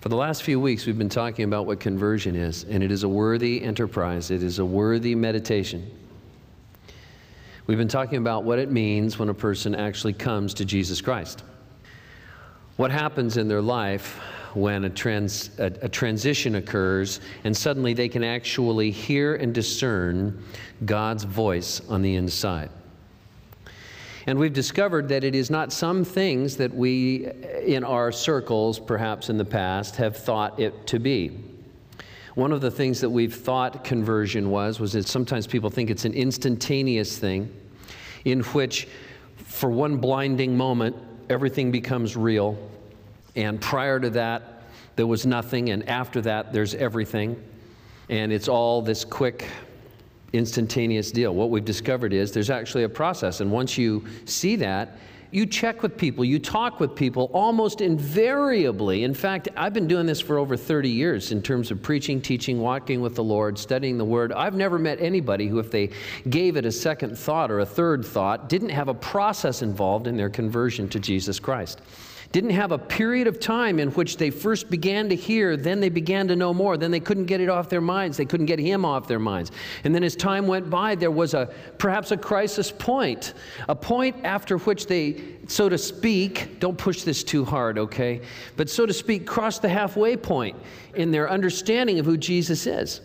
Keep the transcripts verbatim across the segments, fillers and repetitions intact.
For the last few weeks, we've been talking about what conversion is, and it is a worthy enterprise. It is a worthy meditation. We've been talking about what it means when a person actually comes to Jesus Christ. What happens in their life when a, trans, a, a transition occurs and suddenly they can actually hear and discern God's voice on the inside. And we've discovered that it is not some things that we, in our circles, perhaps in the past, have thought it to be. One of the things that we've thought conversion was, was that sometimes people think it's an instantaneous thing in which, for one blinding moment, everything becomes real. And prior to that, there was nothing, and after that, there's everything. And it's all this quick, instantaneous deal. What we've discovered is there's actually a process, and once you see that, you check with people, you talk with people almost invariably. In fact, I've been doing this for over thirty years in terms of preaching, teaching, walking with the Lord, studying the Word. I've never met anybody who, if they gave it a second thought or a third thought, didn't have a process involved in their conversion to Jesus Christ. Didn't have a period of time in which they first began to hear, then they began to know more, then they couldn't get it off their minds, they couldn't get Him off their minds. And then as time went by, there was a perhaps a crisis point, a point after which they, so to speak, don't push this too hard, okay, but so to speak, crossed the halfway point in their understanding of who Jesus is.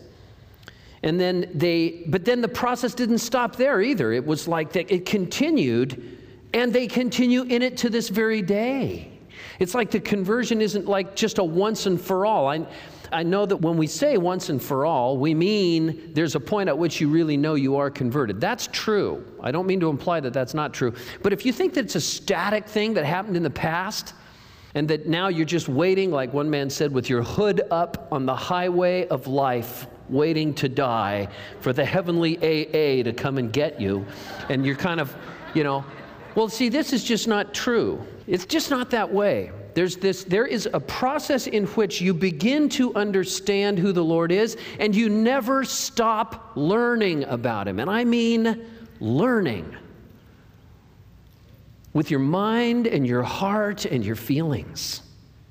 And then they, but then the process didn't stop there either. It was like that it continued, and they continue in it to this very day. It's like the conversion isn't like just a once and for all. I, I know that when we say once and for all, we mean there's a point at which you really know you are converted. That's true. I don't mean to imply that that's not true. But if you think that it's a static thing that happened in the past, and that now you're just waiting, like one man said, with your hood up on the highway of life, waiting to die for the heavenly A A to come and get you, and you're kind of, you know, well, see, this is just not true. It's just not that way. There's this, there is a process in which you begin to understand who the Lord is, and you never stop learning about Him. And I mean learning. With your mind and your heart and your feelings.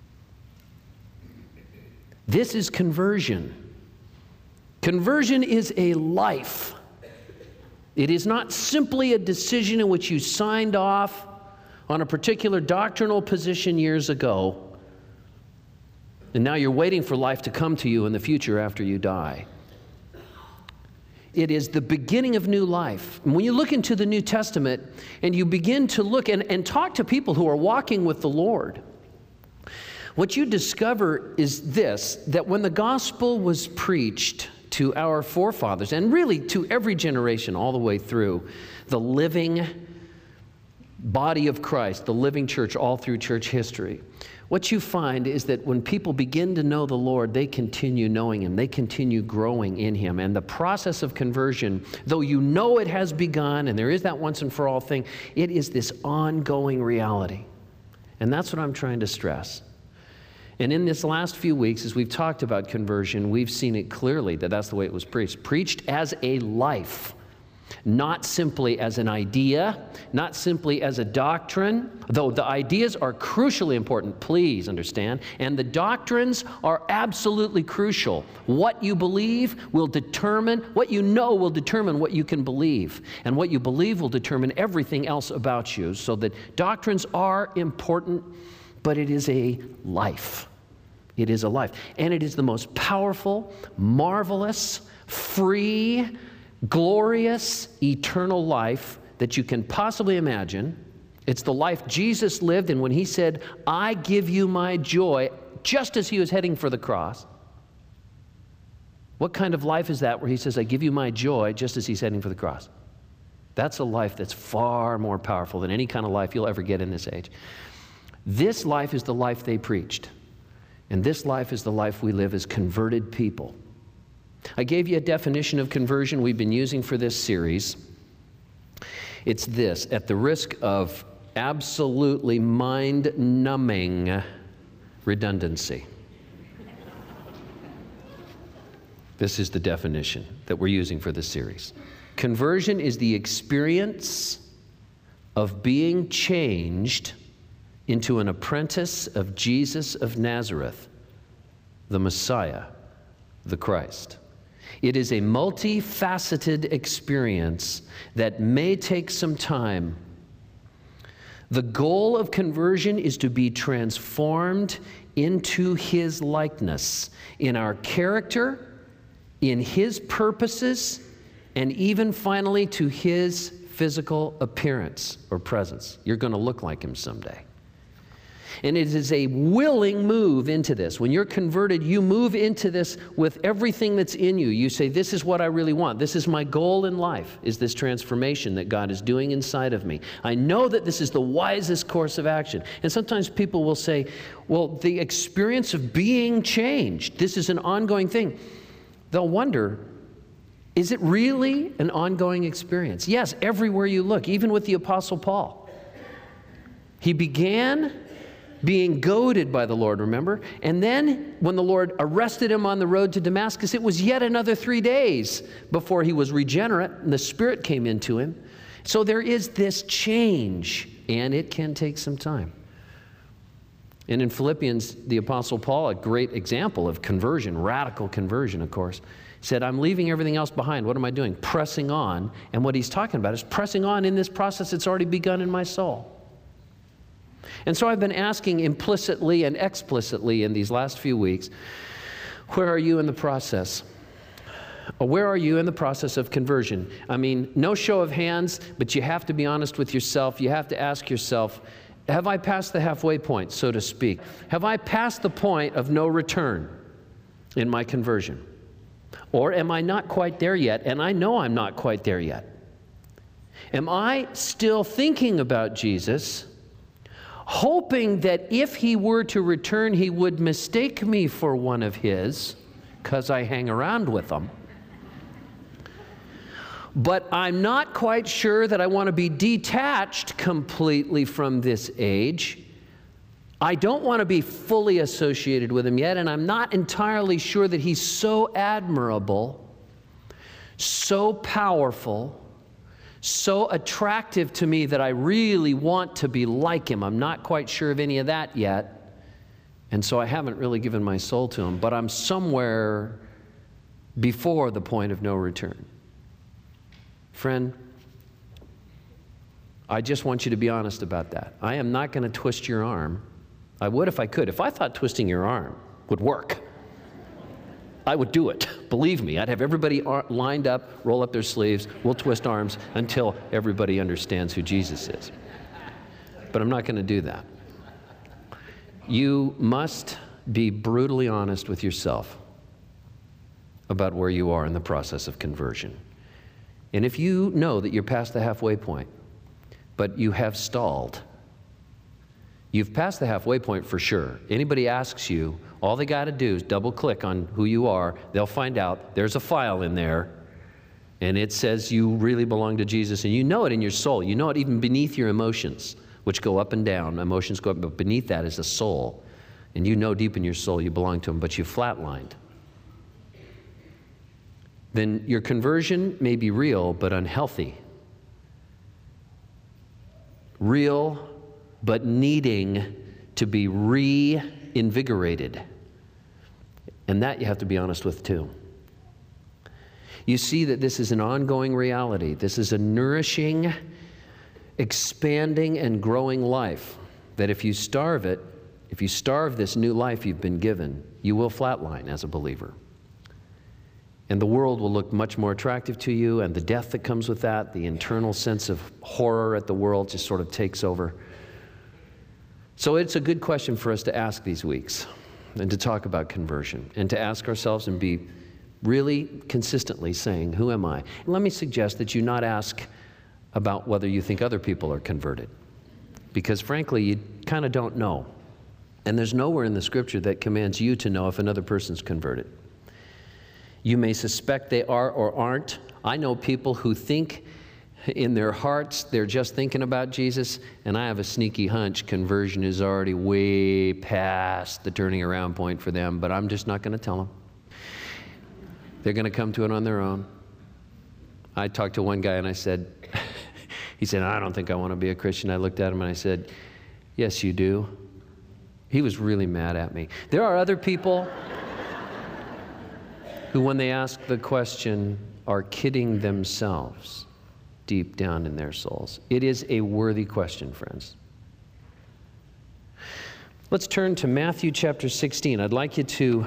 This is conversion. Conversion is a life. It is not simply a decision in which you signed off on a particular doctrinal position years ago, and now you're waiting for life to come to you in the future after you die. It is the beginning of new life. And when you look into the New Testament and you begin to look and, and talk to people who are walking with the Lord, what you discover is this, that when the gospel was preached to our forefathers, and really to every generation all the way through, the living body of Christ, the living church all through church history, what you find is that when people begin to know the Lord, they continue knowing Him. They continue growing in Him. And the process of conversion, though you know it has begun, and there is that once and for all thing, it is this ongoing reality. And that's what I'm trying to stress. And in this last few weeks, as we've talked about conversion, we've seen it clearly that that's the way it was preached. Preached as a life, not simply as an idea, not simply as a doctrine, though the ideas are crucially important, please understand, and the doctrines are absolutely crucial. What you believe will determine, what you know will determine what you can believe, and what you believe will determine everything else about you, so that doctrines are important, but it is a life. It is a life. And it is the most powerful, marvelous, free, glorious, eternal life that you can possibly imagine. It's the life Jesus lived, and when He said, I give you my joy, just as He was heading for the cross. What kind of life is that where He says, I give you my joy, just as He's heading for the cross? That's a life that's far more powerful than any kind of life you'll ever get in this age. This life is the life they preached. And this life is the life we live as converted people. I gave you a definition of conversion we've been using for this series. It's this: at the risk of absolutely mind-numbing redundancy. This is the definition that we're using for this series. Conversion is the experience of being changed into an apprentice of Jesus of Nazareth the Messiah, the Christ. It is a multifaceted experience that may take some time. The goal of conversion is to be transformed into His likeness, in our character, in His purposes, and even finally to His physical appearance or presence. You're going to look like Him someday. And it is a willing move into this. When you're converted, you move into this with everything that's in you. You say, this is what I really want. This is my goal in life, is this transformation that God is doing inside of me. I know that this is the wisest course of action. And sometimes people will say, well, the experience of being changed, this is an ongoing thing. They'll wonder, is it really an ongoing experience? Yes, everywhere you look, even with the Apostle Paul. He began being goaded by the Lord, remember? And then when the Lord arrested him on the road to Damascus, it was yet another three days before he was regenerate and the Spirit came into him. So there is this change, and it can take some time. And in Philippians, the Apostle Paul, a great example of conversion, radical conversion, of course, said, I'm leaving everything else behind. What am I doing? Pressing on. And what he's talking about is pressing on in this process that's already begun in my soul. And so I've been asking implicitly and explicitly in these last few weeks, where are you in the process? Where are you in the process of conversion? I mean, no show of hands, but you have to be honest with yourself. You have to ask yourself, have I passed the halfway point, so to speak? Have I passed the point of no return in my conversion? Or am I not quite there yet, and I know I'm not quite there yet? Am I still thinking about Jesus, hoping that if He were to return, He would mistake me for one of His, because I hang around with Him? But I'm not quite sure that I want to be detached completely from this age. I don't want to be fully associated with Him yet, and I'm not entirely sure that He's so admirable, so powerful, so attractive to me that I really want to be like Him. I'm not quite sure of any of that yet, and so I haven't really given my soul to Him, but I'm somewhere before the point of no return. Friend, I just want you to be honest about that. I am not going to twist your arm. I would if I could. If I thought twisting your arm would work, I would do it. Believe me, I'd have everybody lined up, roll up their sleeves, we'll twist arms until everybody understands who Jesus is. But I'm not going to do that. You must be brutally honest with yourself about where you are in the process of conversion. And if you know that you're past the halfway point, but you have stalled, you've passed the halfway point for sure. Anybody asks you, all they got to do is double click on who you are. They'll find out there's a file in there, and it says you really belong to Jesus, and you know it in your soul. You know it even beneath your emotions, which go up and down. Emotions go up, but beneath that is a soul. And you know deep in your soul you belong to Him, but you flatlined. Then your conversion may be real, but unhealthy. Real, but needing to be reinvigorated. And that you have to be honest with too. You see that this is an ongoing reality. This is a nourishing, expanding, and growing life. That if you starve it, if you starve this new life you've been given, you will flatline as a believer. And the world will look much more attractive to you, and the death that comes with that, the internal sense of horror at the world just sort of takes over. So it's a good question for us to ask these weeks, and to talk about conversion, and to ask ourselves and be really consistently saying, who am I? And let me suggest that you not ask about whether you think other people are converted, because frankly, you kind of don't know. And there's nowhere in the Scripture that commands you to know if another person's converted. You may suspect they are or aren't. I know people who think in their hearts they're just thinking about Jesus, and I have a sneaky hunch conversion is already way past the turning around point for them, but I'm just not going to tell them. They're going to come to it on their own. I talked to one guy and I said, he said, I don't think I want to be a Christian. I looked at him and I said, yes, you do. He was really mad at me. There are other people who, when they ask the question, are kidding themselves deep down in their souls. It is a worthy question, friends. Let's turn to Matthew chapter sixteen. I'd like you to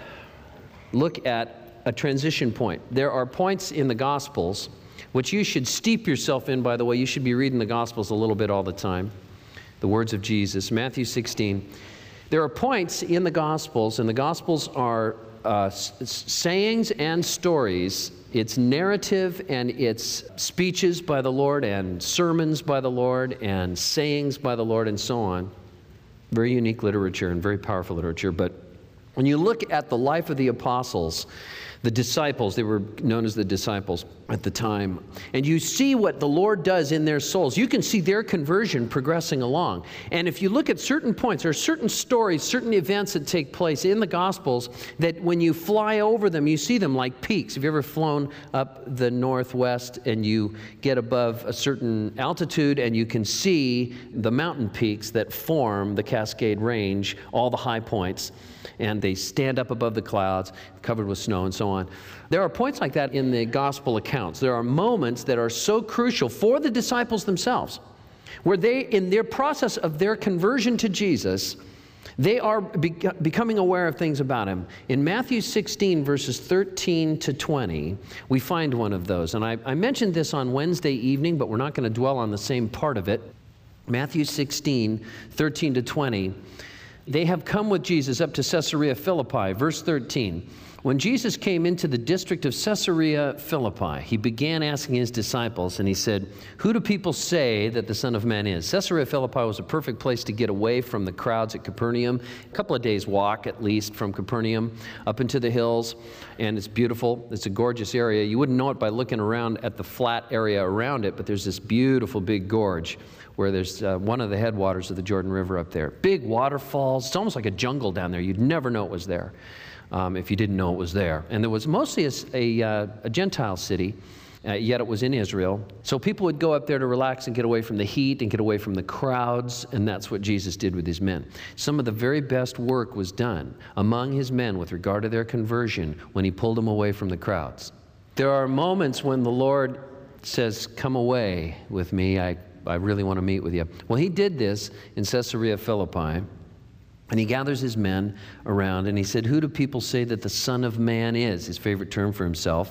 look at a transition point. There are points in the Gospels which you should steep yourself in, by the way. You should be reading the Gospels a little bit all the time. The words of Jesus. Matthew sixteen. There are points in the Gospels, and the Gospels are uh, sayings and stories. It's narrative and it's speeches by the Lord and sermons by the Lord and sayings by the Lord and so on. Very unique literature and very powerful literature. But when you look at the life of the apostles, the disciples, they were known as the disciples at the time, and you see what the Lord does in their souls, you can see their conversion progressing along. And if you look at certain points, there are certain stories, certain events that take place in the Gospels that when you fly over them, you see them like peaks. Have you ever flown up the northwest and you get above a certain altitude and you can see the mountain peaks that form the Cascade Range, all the high points, and they stand up above the clouds, covered with snow and so on. There are points like that in the gospel accounts. There are moments that are so crucial for the disciples themselves, where they, in their process of their conversion to Jesus, they are be becoming aware of things about him. In Matthew sixteen, verses thirteen to twenty, we find one of those. And I, I mentioned this on Wednesday evening, but we're not going to dwell on the same part of it. Matthew sixteen, thirteen to twenty. They have come with Jesus up to Caesarea Philippi. Verse thirteen. When Jesus came into the district of Caesarea Philippi, he began asking his disciples, and he said, "Who do people say that the Son of Man is?" Caesarea Philippi was a perfect place to get away from the crowds at Capernaum. A couple of days' walk, at least, from Capernaum up into the hills, and it's beautiful. It's a gorgeous area. You wouldn't know it by looking around at the flat area around it, but there's this beautiful big gorge where there's uh, one of the headwaters of the Jordan River up there. Big waterfalls. It's almost like a jungle down there. You'd never know it was there. Um, if you didn't know it was there. And there was mostly a, a, uh, a Gentile city, uh, yet it was in Israel. So people would go up there to relax and get away from the heat and get away from the crowds, and that's what Jesus did with his men. Some of the very best work was done among his men with regard to their conversion when he pulled them away from the crowds. There are moments when the Lord says, "Come away with me, I, I really want to meet with you." Well, he did this in Caesarea Philippi. And he gathers his men around, and he said, "Who do people say that the Son of Man is?" His favorite term for himself.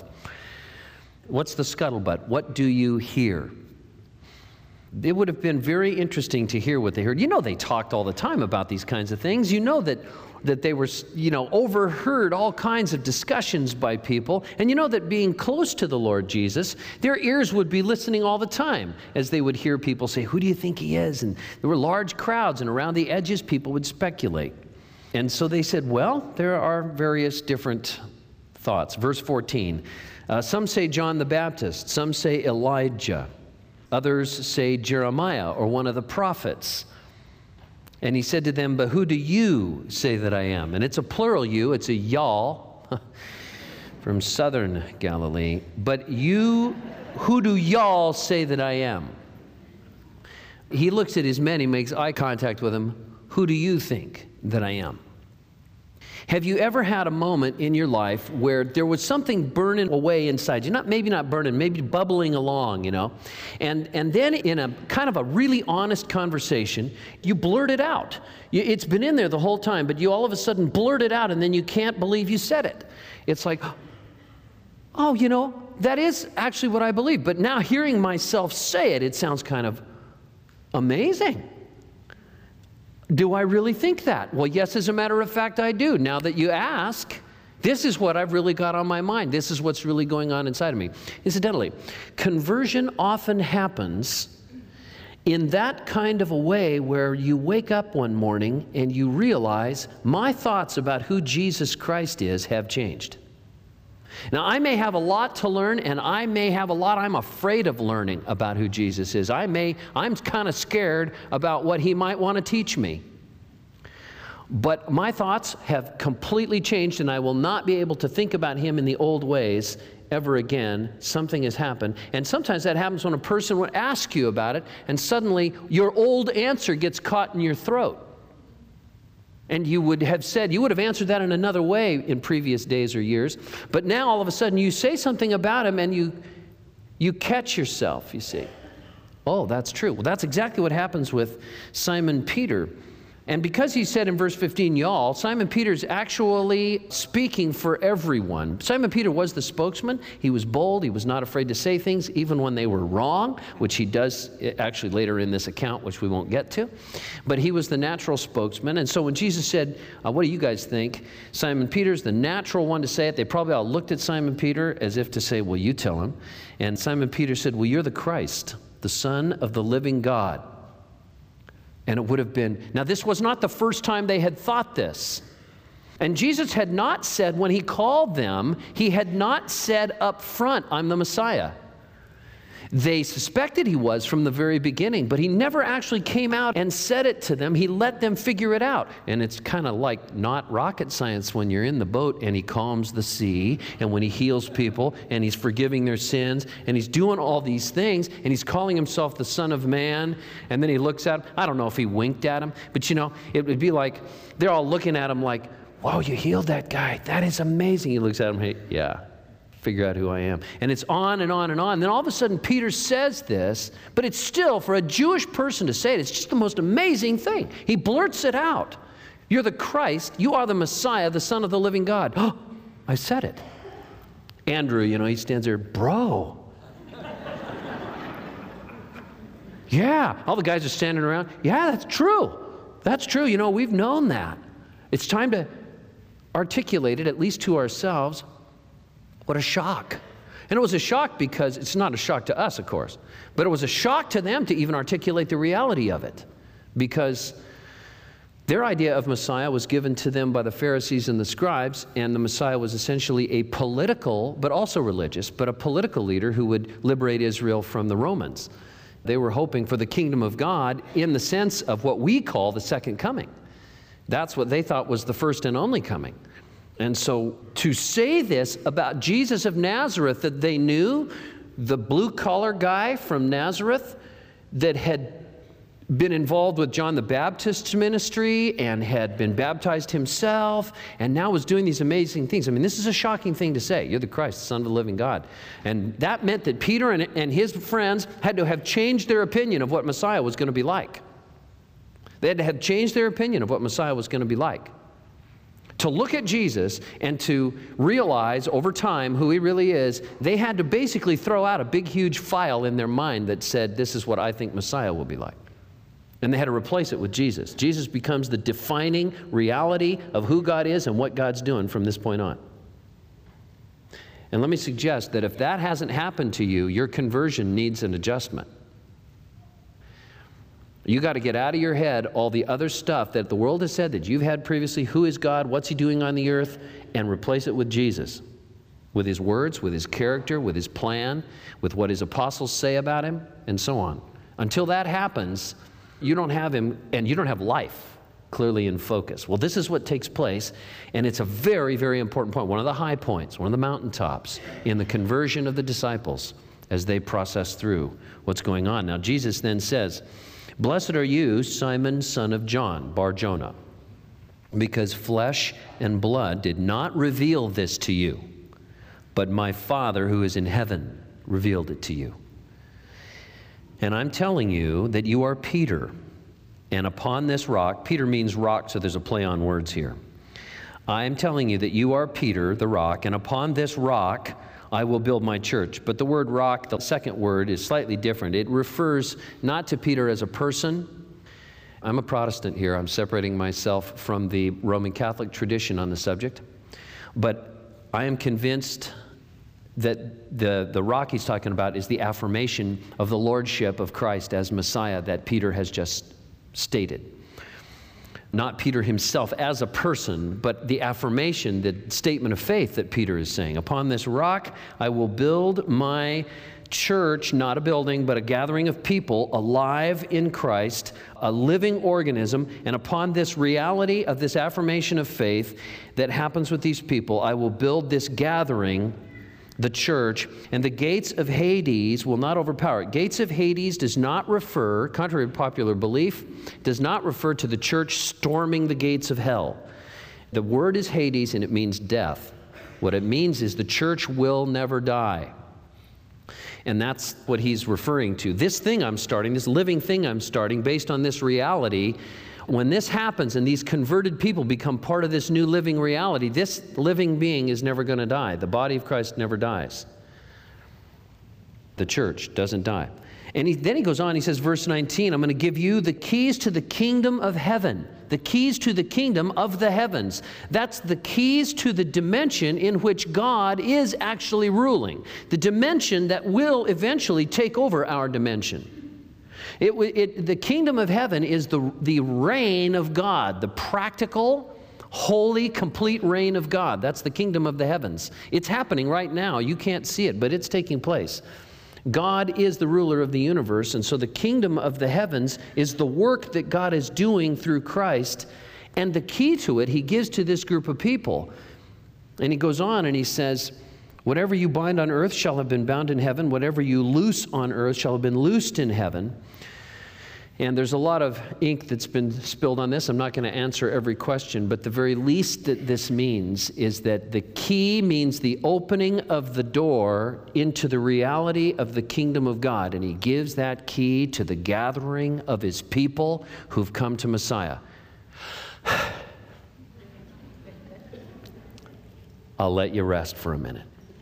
What's the scuttlebutt? What do you hear? It would have been very interesting to hear what they heard. You know, they talked all the time about these kinds of things. You know that, that they were, you know, overheard all kinds of discussions by people. And you know that being close to the Lord Jesus, their ears would be listening all the time as they would hear people say, "Who do you think he is?" And there were large crowds, and around the edges people would speculate. And so they said, well, there are various different thoughts. Verse fourteen, uh, some say John the Baptist, some say Elijah, others say Jeremiah or one of the prophets. And he said to them, "But who do you say that I am?" And it's a plural you, it's a y'all from southern Galilee. "But you, who do y'all say that I am?" He looks at his men, he makes eye contact with them. "Who do you think that I am?" Have you ever had a moment in your life where there was something burning away inside you? Not, maybe not burning, maybe bubbling along, you know. And, and then in a kind of a really honest conversation, you blurt it out. You, it's been in there the whole time, but you all of a sudden blurt it out, and then you can't believe you said it. It's like, oh, you know, that is actually what I believe. But now hearing myself say it, it sounds kind of amazing. Do I really think that? Well, yes, as a matter of fact, I do. Now that you ask, this is what I've really got on my mind. This is what's really going on inside of me. Incidentally, conversion often happens in that kind of a way where you wake up one morning and you realize my thoughts about who Jesus Christ is have changed. Now, I may have a lot to learn, and I may have a lot I'm afraid of learning about who Jesus is. I may, I'm kind of scared about what he might want to teach me. But my thoughts have completely changed, and I will not be able to think about him in the old ways ever again. Something has happened. And sometimes that happens when a person will ask you about it, and suddenly your old answer gets caught in your throat. And you would have said, you would have answered that in another way in previous days or years. But now all of a sudden you say something about him and you, you catch yourself, you see. Oh, that's true. Well, that's exactly what happens with Simon Peter. And because he said in verse fifteen, y'all, Simon Peter's actually speaking for everyone. Simon Peter was the spokesman. He was bold. He was not afraid to say things, even when they were wrong, which he does actually later in this account, which we won't get to. But he was the natural spokesman. And so when Jesus said, uh, what do you guys think? Simon Peter's the natural one to say it. They probably all looked at Simon Peter as if to say, well, you tell him. And Simon Peter said, well, you're the Christ, the Son of the living God. And it would have been, now this was not the first time they had thought this. And Jesus had not said, when he called them, he had not said up front, I'm the Messiah. They suspected he was from the very beginning, but he never actually came out and said it to them. He let them figure it out. And it's kind of like not rocket science when you're in the boat and he calms the sea, and when he heals people and he's forgiving their sins, and he's doing all these things, and he's calling himself the Son of Man, and then he looks at him. I don't know if he winked at him, but you know, it would be like they're all looking at him like, wow, you healed that guy. That is amazing. He looks at him, hey, yeah. Figure out who I am. And it's on and on and on. Then all of a sudden Peter says this, but it's still, for a Jewish person to say it, it's just the most amazing thing. He blurts it out. You're the Christ. You are the Messiah, the Son of the living God. Oh, I said it. Andrew, you know, he stands there, bro. Yeah, all the guys are standing around. Yeah, that's true. That's true. You know, we've known that. It's time to articulate it, at least to ourselves. What a shock. And it was a shock because it's not a shock to us, of course, but it was a shock to them to even articulate the reality of it, because their idea of Messiah was given to them by the Pharisees and the scribes, and the Messiah was essentially a political, but also religious, but a political leader who would liberate Israel from the Romans. They were hoping for the kingdom of God in the sense of what we call the second coming. That's what they thought was the first and only coming. And so to say this about Jesus of Nazareth, that they knew, the blue-collar guy from Nazareth that had been involved with John the Baptist's ministry and had been baptized himself and now was doing these amazing things. I mean, this is a shocking thing to say. You're the Christ, the Son of the living God. And that meant that Peter and, and his friends had to have changed their opinion of what Messiah was going to be like. They had to have changed their opinion of what Messiah was going to be like. To look at Jesus and to realize over time who he really is, they had to basically throw out a big, huge file in their mind that said, this is what I think Messiah will be like. And they had to replace it with Jesus. Jesus becomes the defining reality of who God is and what God's doing from this point on. And let me suggest that if that hasn't happened to you, your conversion needs an adjustment. You got to get out of your head all the other stuff that the world has said that you've had previously. Who is God? What's he doing on the earth? And replace it with Jesus. With his words, with his character, with his plan, with what his apostles say about him, and so on. Until that happens, you don't have him, and you don't have life clearly in focus. Well, this is what takes place, and it's a very, very important point. One of the high points, one of the mountaintops in the conversion of the disciples as they process through what's going on. Now, Jesus then says, blessed are you, Simon, son of John, Bar-Jonah, because flesh and blood did not reveal this to you, but my Father who is in heaven revealed it to you. And I'm telling you that you are Peter, and upon this rock, Peter means rock, so there's a play on words here. I am telling you that you are Peter, the rock, and upon this rock I will build my church. But the word rock, the second word, is slightly different. It refers not to Peter as a person. I'm a Protestant here. I'm separating myself from the Roman Catholic tradition on the subject. But I am convinced that the, the rock he's talking about is the affirmation of the lordship of Christ as Messiah that Peter has just stated. Not Peter himself as a person, but the affirmation, the statement of faith that Peter is saying. Upon this rock, I will build my church, not a building, but a gathering of people alive in Christ, a living organism. And upon this reality of this affirmation of faith that happens with these people, I will build this gathering the church, and the gates of Hades will not overpower it. Gates of Hades does not refer, contrary to popular belief, does not refer to the church storming the gates of hell. The word is Hades, and it means death. What it means is the church will never die. And that's what he's referring to. This thing I'm starting, this living thing I'm starting, based on this reality, when this happens and these converted people become part of this new living reality, this living being is never going to die. The body of Christ never dies. The church doesn't die. And he, then he goes on, he says, verse nineteen, I'm going to give you the keys to the kingdom of heaven. The keys to the kingdom of the heavens. That's the keys to the dimension in which God is actually ruling. The dimension that will eventually take over our dimension. It, it, the kingdom of heaven is the, the reign of God, the practical, holy, complete reign of God. That's the kingdom of the heavens. It's happening right now. You can't see it, but it's taking place. God is the ruler of the universe, and so the kingdom of the heavens is the work that God is doing through Christ, and the key to it he gives to this group of people. And he goes on and he says, whatever you bind on earth shall have been bound in heaven. Whatever you loose on earth shall have been loosed in heaven. And there's a lot of ink that's been spilled on this. I'm not going to answer every question, but the very least that this means is that the key means the opening of the door into the reality of the kingdom of God. And he gives that key to the gathering of his people who've come to Messiah. I'll let you rest for a minute.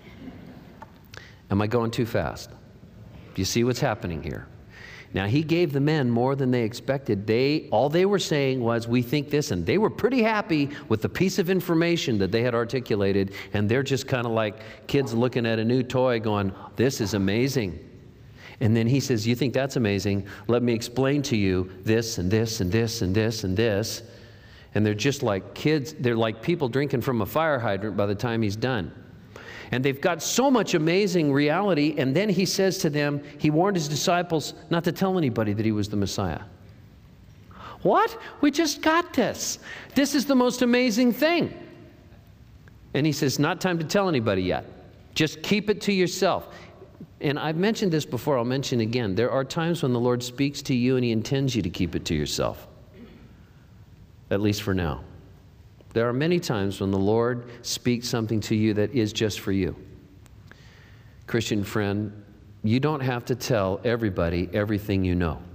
Am I going too fast? Do you see what's happening here? Now, he gave the men more than they expected. They, all they were saying was, we think this, and they were pretty happy with the piece of information that they had articulated, and they're just kind of like kids looking at a new toy going, this is amazing. And then he says, you think that's amazing? Let me explain to you this and this and this and this and this. And they're just like kids, they're like people drinking from a fire hydrant by the time he's done. And they've got so much amazing reality, and then he says to them, he warned his disciples not to tell anybody that he was the Messiah. What? We just got this. This is the most amazing thing. And he says, not time to tell anybody yet. Just keep it to yourself. And I've mentioned this before, I'll mention again. There are times when the Lord speaks to you and he intends you to keep it to yourself. At least for now. There are many times when the Lord speaks something to you that is just for you. Christian friend, you don't have to tell everybody everything you know.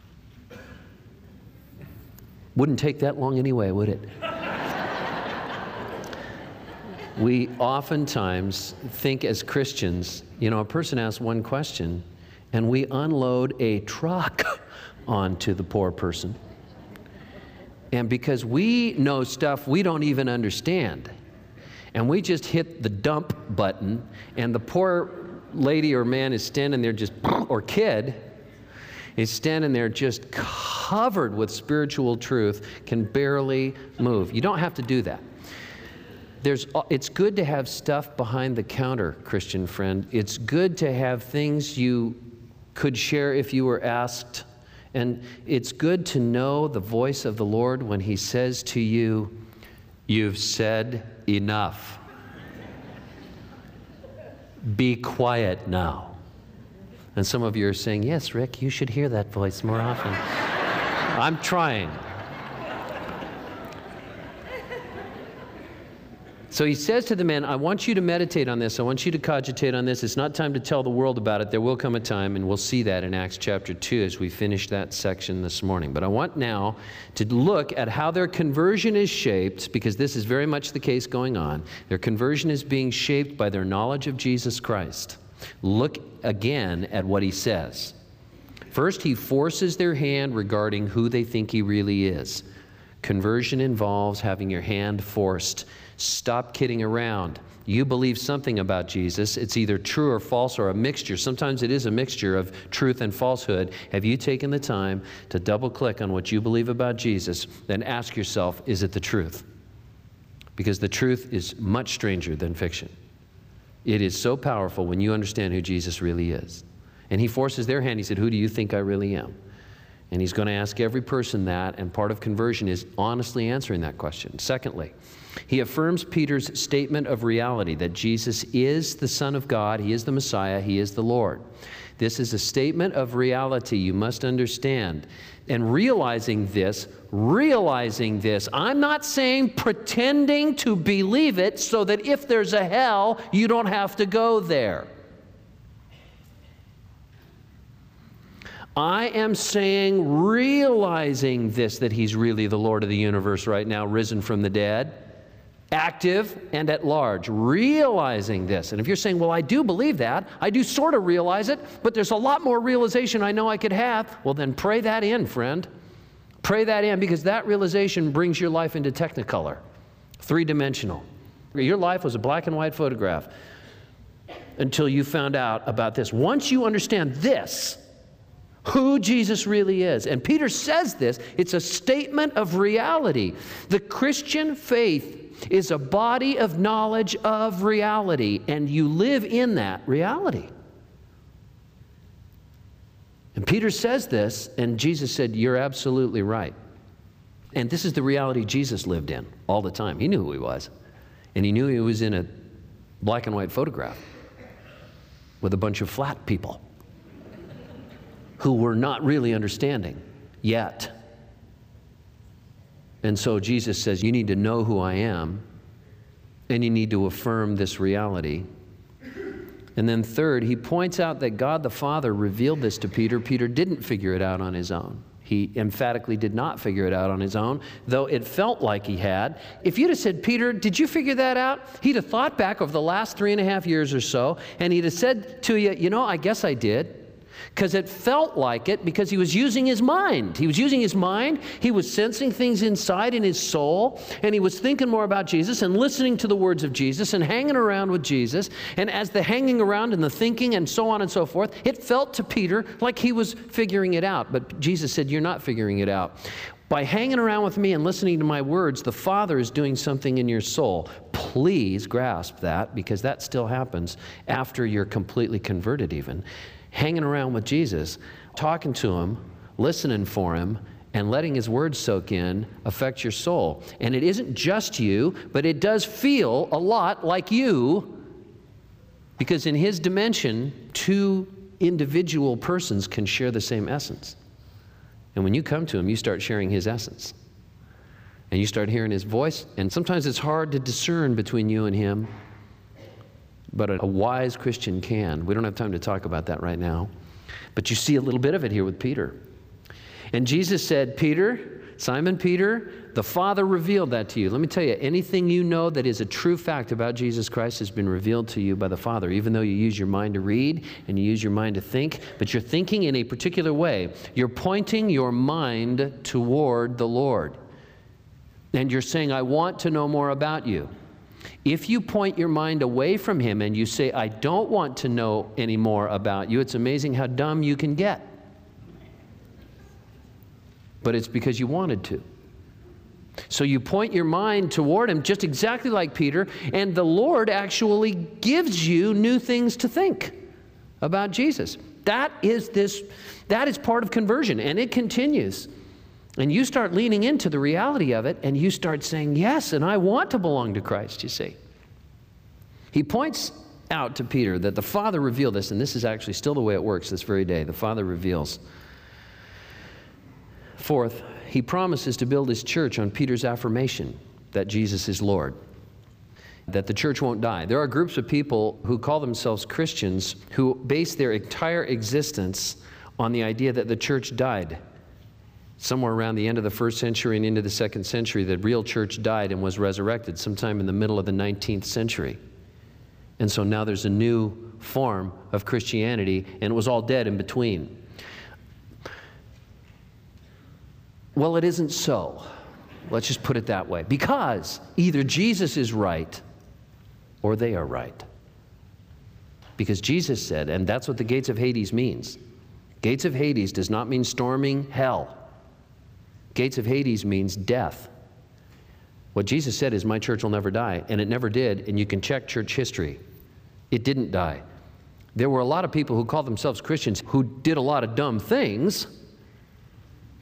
Wouldn't take that long anyway, would it? We oftentimes think as Christians, you know, a person asks one question and we unload a truck onto the poor person. And because we know stuff we don't even understand, and we just hit the dump button, and the poor lady or man is standing there just, or kid, is standing there just covered with spiritual truth, can barely move. You don't have to do that. There's, it's good to have stuff behind the counter, Christian friend. It's good to have things you could share if you were asked. And it's good to know the voice of the Lord when he says to you, you've said enough. Be quiet now. And some of you are saying, yes, Rick, you should hear that voice more often. I'm trying. So he says to the men, I want you to meditate on this. I want you to cogitate on this. It's not time to tell the world about it. There will come a time, and we'll see that in Acts chapter two as we finish that section this morning. But I want now to look at how their conversion is shaped, because this is very much the case going on. Their conversion is being shaped by their knowledge of Jesus Christ. Look again at what he says. First, he forces their hand regarding who they think he really is. Conversion involves having your hand forced. Stop kidding around. You believe something about Jesus. It's either true or false or a mixture. Sometimes it is a mixture of truth and falsehood. Have you taken the time to double click on what you believe about Jesus? Then ask yourself, is it the truth? Because the truth is much stranger than fiction. It is so powerful when you understand who Jesus really is. And he forces their hand. He said, who do you think I really am? And he's going to ask every person that, and part of conversion is honestly answering that question. Secondly, he affirms Peter's statement of reality, that Jesus is the Son of God, he is the Messiah, he is the Lord. This is a statement of reality you must understand. And realizing this, realizing this, I'm not saying pretending to believe it so that if there's a hell, you don't have to go there. I am saying realizing this, that he's really the Lord of the universe right now, risen from the dead, active and at large, realizing this. And if you're saying, well, I do believe that, I do sort of realize it, but there's a lot more realization I know I could have, well, then pray that in, friend. Pray that in, because that realization brings your life into technicolor, three-dimensional. Your life was a black and white photograph until you found out about this. Once you understand this, who Jesus really is. And Peter says this, it's a statement of reality. The Christian faith is a body of knowledge of reality, and you live in that reality. And Peter says this, and Jesus said, you're absolutely right. And this is the reality Jesus lived in all the time. He knew who he was. And he knew he was in a black and white photograph with a bunch of flat people who were not really understanding yet. And so Jesus says, you need to know who I am, and you need to affirm this reality. And then third, he points out that God the Father revealed this to Peter. Peter didn't figure it out on his own. He emphatically did not figure it out on his own, though it felt like he had. If you'd have said, Peter, did you figure that out? He'd have thought back over the last three and a half years or so, and he'd have said to you, you know, I guess I did. Because it felt like it, because he was using his mind. He was using his mind, he was sensing things inside in his soul, and he was thinking more about Jesus and listening to the words of Jesus and hanging around with Jesus. And as the hanging around and the thinking and so on and so forth, it felt to Peter like he was figuring it out. But Jesus said, you're not figuring it out. By hanging around with me and listening to my words, the Father is doing something in your soul. Please grasp that, because that still happens after you're completely converted even. Hanging around with Jesus, talking to him, listening for him, and letting his words soak in affect your soul. And it isn't just you, but it does feel a lot like you, because in his dimension, two individual persons can share the same essence. And when you come to him, you start sharing his essence. And you start hearing his voice, and sometimes it's hard to discern between you and him, but a wise Christian can. We don't have time to talk about that right now. But you see a little bit of it here with Peter. And Jesus said, Peter, Simon Peter, the Father revealed that to you. Let me tell you, anything you know that is a true fact about Jesus Christ has been revealed to you by the Father, even though you use your mind to read and you use your mind to think, but you're thinking in a particular way. You're pointing your mind toward the Lord. And you're saying, I want to know more about you. If you point your mind away from him and you say, I don't want to know any more about you, it's amazing how dumb you can get. But it's because you wanted to. So you point your mind toward him just exactly like Peter, and the Lord actually gives you new things to think about Jesus. That is this, that is part of conversion, and it continues. And you start leaning into the reality of it, and you start saying, yes, and I want to belong to Christ, you see. He points out to Peter that the Father revealed this, and this is actually still the way it works this very day. The Father reveals. Fourth, he promises to build his church on Peter's affirmation that Jesus is Lord, that the church won't die. There are groups of people who call themselves Christians who base their entire existence on the idea that the church died. Somewhere around the end of the first century and into the second century, the real church died and was resurrected sometime in the middle of the nineteenth century. And so now there's a new form of Christianity, and it was all dead in between. Well, it isn't so. Let's just put it that way. Because either Jesus is right or they are right. Because Jesus said, and that's what the gates of Hades means. Gates of Hades does not mean storming hell. Gates of Hades means death. What Jesus said is, my church will never die, and it never did, and you can check church history. It didn't die. There were a lot of people who called themselves Christians who did a lot of dumb things,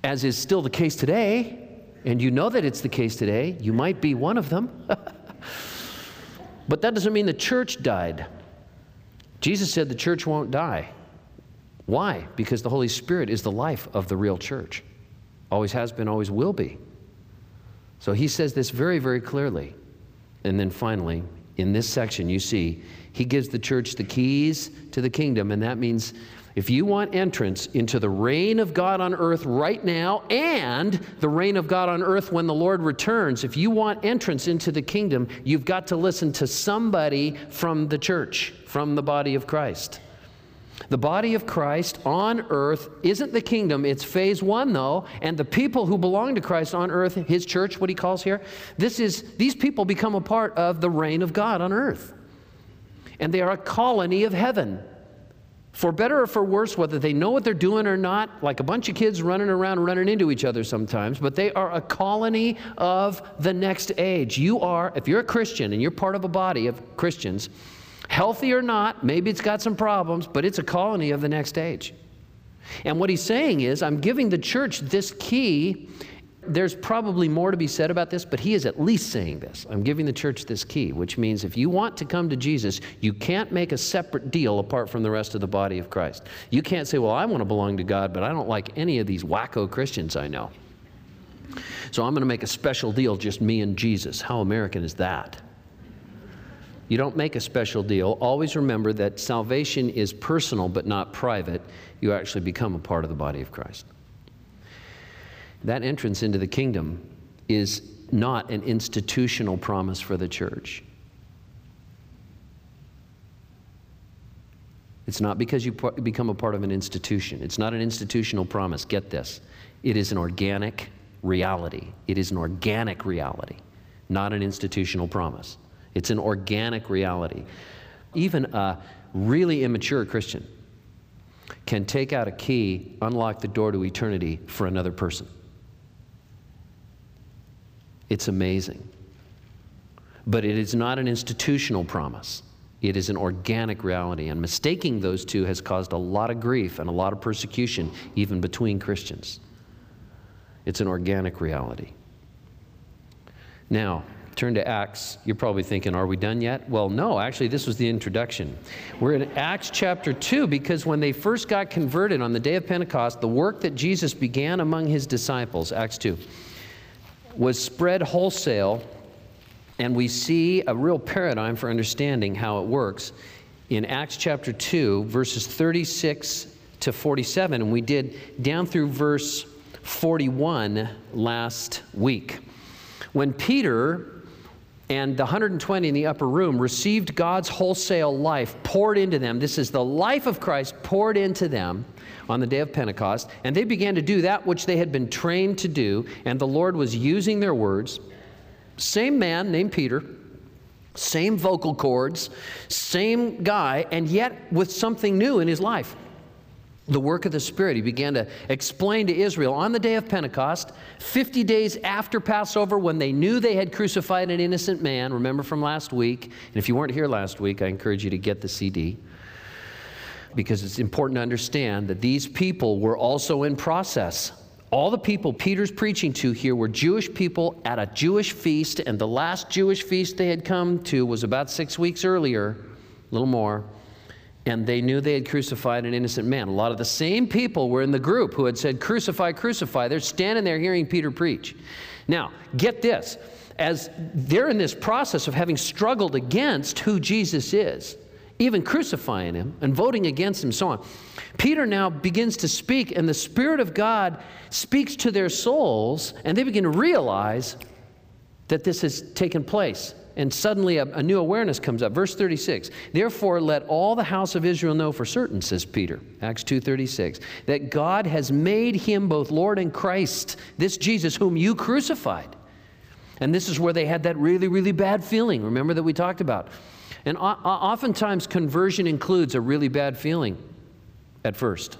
as is still the case today, and you know that it's the case today. You might be one of them. But that doesn't mean the church died. Jesus said the church won't die. Why? Because the Holy Spirit is the life of the real church. Always has been, always will be. So he says this very, very clearly. And then finally, in this section, you see, he gives the church the keys to the kingdom, and that means if you want entrance into the reign of God on earth right now and the reign of God on earth when the Lord returns, if you want entrance into the kingdom, you've got to listen to somebody from the church, from the body of Christ. The body of Christ on earth isn't the kingdom. It's phase one, though, and the people who belong to Christ on earth, his church, what he calls here, this is, these people become a part of the reign of God on earth. And they are a colony of heaven. For better or for worse, whether they know what they're doing or not, like a bunch of kids running around running into each other sometimes, but they are a colony of the next age. You are, if you're a Christian and you're part of a body of Christians, healthy or not, maybe it's got some problems, but it's a colony of the next age. And what he's saying is, I'm giving the church this key. There's probably more to be said about this, but he is at least saying this. I'm giving the church this key, which means if you want to come to Jesus, you can't make a separate deal apart from the rest of the body of Christ. You can't say, well, I want to belong to God, but I don't like any of these wacko Christians I know. So I'm going to make a special deal, just me and Jesus. How American is that? You don't make a special deal. Always remember that salvation is personal but not private. You actually become a part of the body of Christ. That entrance into the kingdom is not an institutional promise for the church. It's not because you become a part of an institution. It's not an institutional promise. Get this. It is an organic reality. It is an organic reality, not an institutional promise. It's an organic reality. Even a really immature Christian can take out a key, unlock the door to eternity for another person. It's amazing. But it is not an institutional promise. It is an organic reality. And mistaking those two has caused a lot of grief and a lot of persecution, even between Christians. It's an organic reality. Now, turn to Acts. You're probably thinking, are we done yet? Well, no, actually, this was the introduction. We're in Acts chapter two because when they first got converted on the day of Pentecost, the work that Jesus began among his disciples, Acts two, was spread wholesale, and we see a real paradigm for understanding how it works in Acts chapter two, verses thirty-six to forty-seven, and we did down through verse forty-one last week. When Peter and the one hundred twenty in the upper room received God's wholesale life poured into them, this is the life of Christ poured into them on the day of Pentecost, and they began to do that which they had been trained to do, and the Lord was using their words. Same man named Peter, same vocal cords, same guy, and yet with something new in his life. The work of the Spirit. He began to explain to Israel on the day of Pentecost, fifty days after Passover, when they knew they had crucified an innocent man. Remember from last week, and if you weren't here last week, I encourage you to get the C D, because it's important to understand that these people were also in process. All the people Peter's preaching to here were Jewish people at a Jewish feast, and the last Jewish feast they had come to was about six weeks earlier, a little more, and they knew they had crucified an innocent man. A lot of the same people were in the group who had said, crucify, crucify. They're standing there hearing Peter preach. Now, get this. As they're in this process of having struggled against who Jesus is, even crucifying him and voting against him, so on, Peter now begins to speak, and the Spirit of God speaks to their souls, and they begin to realize that this has taken place. And suddenly a, a new awareness comes up. Verse thirty-six, therefore let all the house of Israel know for certain, says Peter, Acts two thirty-six, that God has made him both Lord and Christ, this Jesus whom you crucified. And this is where they had that really, really bad feeling, remember, that we talked about. And o- oftentimes conversion includes a really bad feeling at first.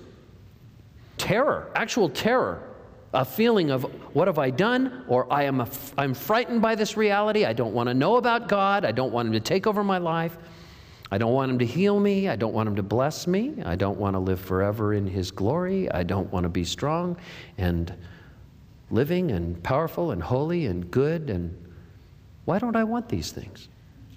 Terror, actual terror. A feeling of, what have I done? Or I am a, I'm frightened by this reality. I don't want to know about God. I don't want him to take over my life. I don't want him to heal me. I don't want him to bless me. I don't want to live forever in his glory. I don't want to be strong and living and powerful and holy and good. And why don't I want these things?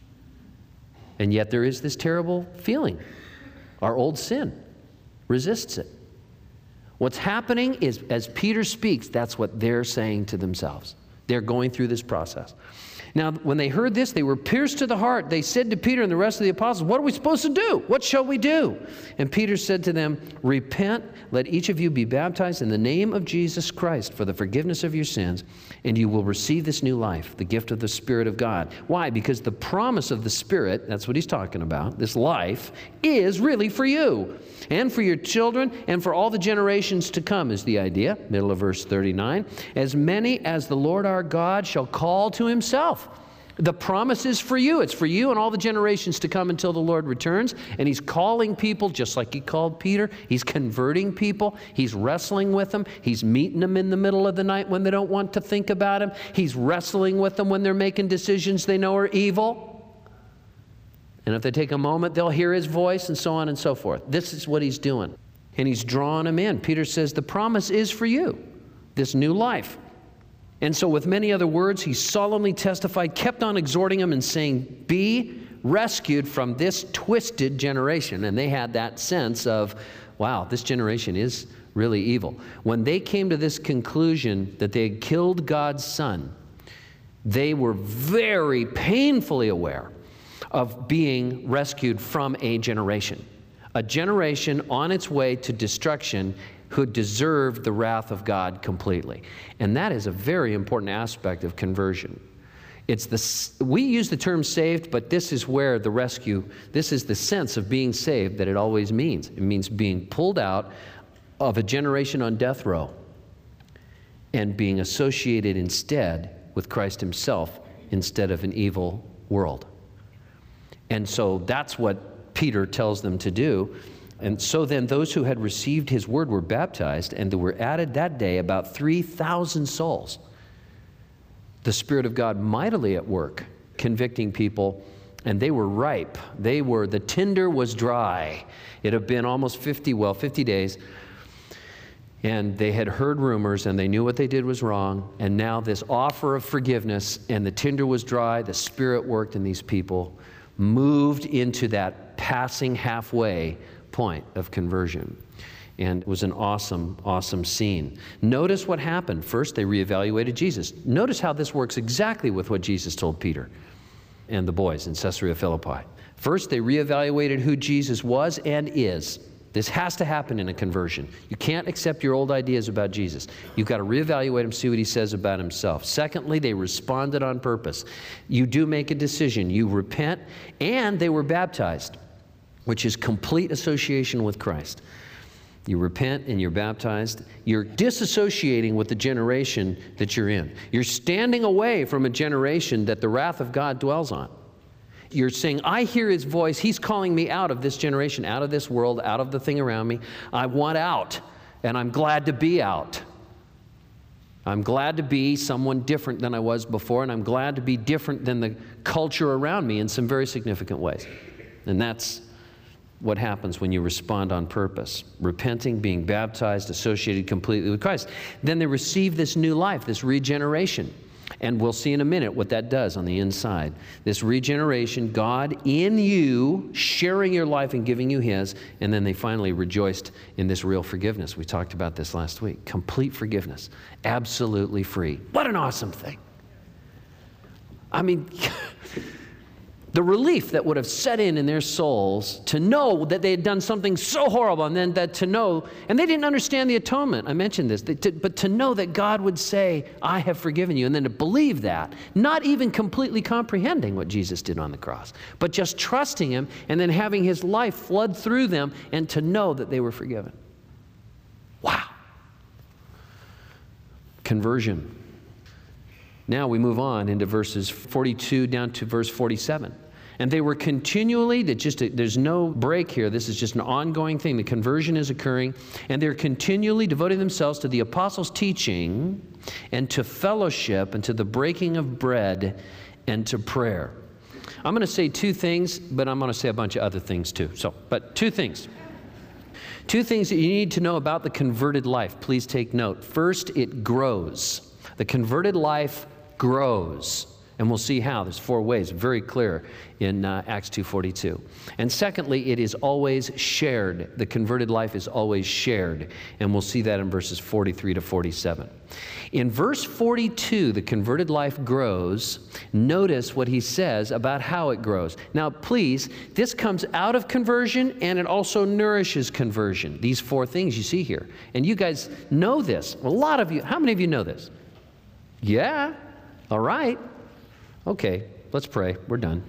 And yet there is this terrible feeling. Our old sin resists it. What's happening is, as Peter speaks, that's what they're saying to themselves. They're going through this process. Now, when they heard this, they were pierced to the heart. They said to Peter and the rest of the apostles, what are we supposed to do? What shall we do? And Peter said to them, repent, let each of you be baptized in the name of Jesus Christ for the forgiveness of your sins, and you will receive this new life, the gift of the Spirit of God. Why? Because the promise of the Spirit, that's what he's talking about, this life, is really for you and for your children and for all the generations to come is the idea. Middle of verse thirty-nine. As many as the Lord our God shall call to himself. The promise is for you. It's for you and all the generations to come until the Lord returns. And he's calling people just like he called Peter. He's converting people. He's wrestling with them. He's meeting them in the middle of the night when they don't want to think about him. He's wrestling with them when they're making decisions they know are evil. And if they take a moment, they'll hear his voice and so on and so forth. This is what he's doing. And he's drawing them in. Peter says, the promise is for you, this new life. And so with many other words, he solemnly testified, kept on exhorting them and saying, be rescued from this twisted generation. And they had that sense of, wow, this generation is really evil. When they came to this conclusion that they had killed God's Son, they were very painfully aware of being rescued from a generation. A generation on its way to destruction who deserved the wrath of God completely. And that is a very important aspect of conversion. It's the, we use the term saved, but this is where the rescue, this is the sense of being saved that it always means. It means being pulled out of a generation on death row and being associated instead with Christ himself instead of an evil world. And so that's what Peter tells them to do. And so then those who had received his word were baptized, and there were added that day about three thousand souls. The Spirit of God mightily at work, convicting people, and they were ripe. They were, the tinder was dry. It had been almost fifty, well, fifty days, and they had heard rumors, and they knew what they did was wrong, and now this offer of forgiveness, and the tinder was dry, the Spirit worked in these people, moved into that passing halfway point of conversion. And it was an awesome, awesome scene. Notice what happened. First, they reevaluated Jesus. Notice how this works exactly with what Jesus told Peter and the boys in Caesarea Philippi. First, they reevaluated who Jesus was and is. This has to happen in a conversion. You can't accept your old ideas about Jesus. You've got to reevaluate him, see what he says about himself. Secondly, they responded on purpose. You do make a decision. You repent, and they were baptized, which is complete association with Christ. You repent and you're baptized. You're disassociating with the generation that you're in. You're standing away from a generation that the wrath of God dwells on. You're saying, I hear his voice. He's calling me out of this generation, out of this world, out of the thing around me. I want out, and I'm glad to be out. I'm glad to be someone different than I was before, and I'm glad to be different than the culture around me in some very significant ways. And that's what happens when you respond on purpose. Repenting, being baptized, associated completely with Christ. Then they receive this new life, this regeneration. And we'll see in a minute what that does on the inside. This regeneration, God in you, sharing your life and giving you his, and then they finally rejoiced in this real forgiveness. We talked about this last week. Complete forgiveness. Absolutely free. What an awesome thing. I mean, the relief that would have set in in their souls to know that they had done something so horrible, and then that to know, and they didn't understand the atonement. I mentioned this, to, but to know that God would say, I have forgiven you, and then to believe that, not even completely comprehending what Jesus did on the cross, but just trusting him and then having his life flood through them and to know that they were forgiven. Wow. Conversion. Now we move on into verses forty-two down to verse forty-seven. And they were continually, that just a, there's no break here. This is just an ongoing thing. The conversion is occurring. And they're continually devoting themselves to the apostles' teaching and to fellowship and to the breaking of bread and to prayer. I'm going to say two things, but I'm going to say a bunch of other things too. So, but two things. Two things that you need to know about the converted life. Please take note. First, it grows. The converted life grows. And we'll see how. There's four ways, very clear in uh, Acts two forty-two. And secondly, it is always shared. The converted life is always shared. And we'll see that in verses forty-three to forty-seven. In verse forty-two, the converted life grows. Notice what he says about how it grows. Now, please, this comes out of conversion, and it also nourishes conversion. These four things you see here. And you guys know this. A lot of you, how many of you know this? Yeah? All right. Okay, let's pray. We're done.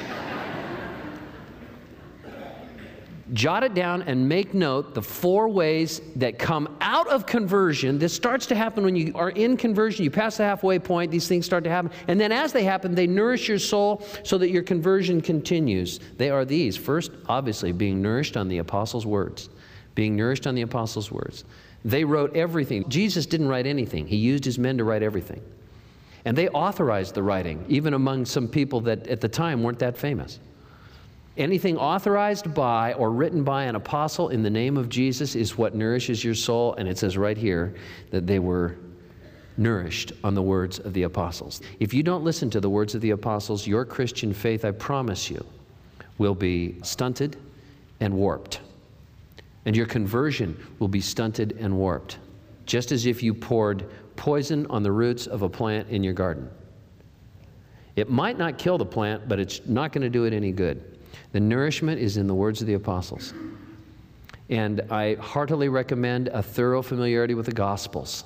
Jot it down and make note the four ways that come out of conversion. This starts to happen when you are in conversion. You pass the halfway point. These things start to happen. And then as they happen, they nourish your soul so that your conversion continues. They are these. First, obviously, being nourished on the apostles' words. Being nourished on the apostles' words. They wrote everything. Jesus didn't write anything. He used his men to write everything. And they authorized the writing, even among some people that at the time weren't that famous. Anything authorized by or written by an apostle in the name of Jesus is what nourishes your soul. And it says right here that they were nourished on the words of the apostles. If you don't listen to the words of the apostles, your Christian faith, I promise you, will be stunted and warped. And your conversion will be stunted and warped. Just as if you poured poison on the roots of a plant in your garden. It might not kill the plant, but it's not going to do it any good. The nourishment is in the words of the apostles. And I heartily recommend a thorough familiarity with the Gospels.